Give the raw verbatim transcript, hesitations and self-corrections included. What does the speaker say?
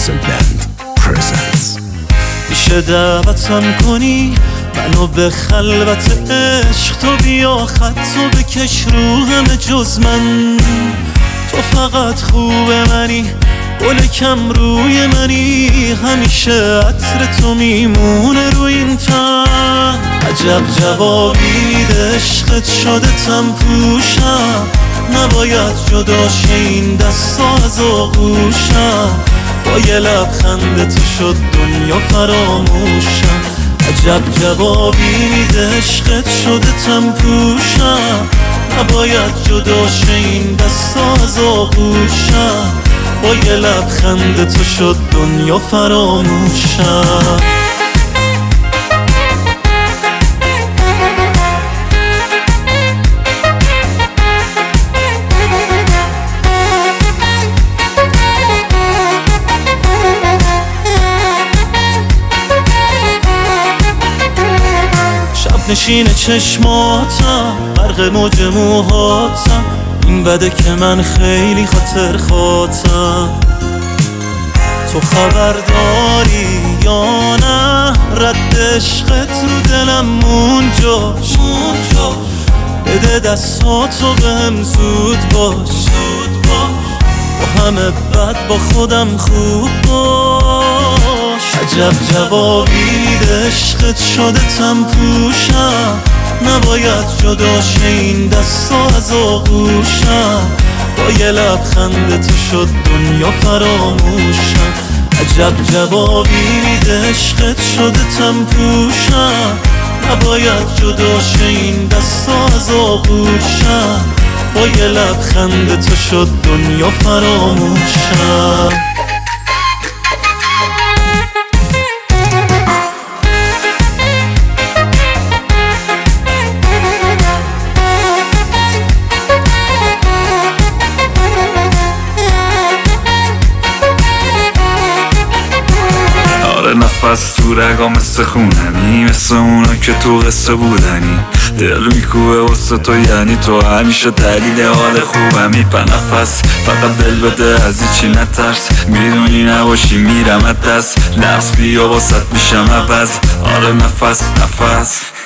Puzzle Band presents. میشه دعوتم کنی منو به خلوت عشق، تو بیا خطو بکش رو همه جز من. تو فقط خوب منی، گل کم روی منی، همیشه عطر تو میمونه رو این تن. عجب جوابی میده عشقت شده تم پوشم، نباید جدا شه این دستا از آغوشم. با یه لبخند تو شد دنیا فراموشم. عجب جوابی میده عشقت شده تم پوشم، نباید جدا شه این دستا از آغوشم. با یه لبخند تو شد دنیا فراموشم. نشین چشماتم غرق موج موهاتم، این بده که من خیلی خاطر خاطم. تو خبر داری یا نه رد عشقت رو دلم مونجاش. بده دستاتو بهم زود باش، با همه بد با خودم خوب باش. عجب جوابی میده عشقت شده تم پوشم، نباید جدا شه این دستا از آغوشم. با یه لبخند تو شد دنیا فراموشم. عجب جوابی میده عشقت شده تم پوشم، نباید جدا شه این دستا از آغوشم. با یه لبخند تو شد دنیا فراموشم. نفس تو رگا مثل خونمی، مثل اونا که تو قصه بودنی. دل میکوبه واسه تو یعنی تو همیشه دلیل حال خوبمی. په نفس فقط دل بده از هیچی نترس، میدونی نباشی میرم از دست. لفظ بیا واسط میشم عوض. آره نفس نفس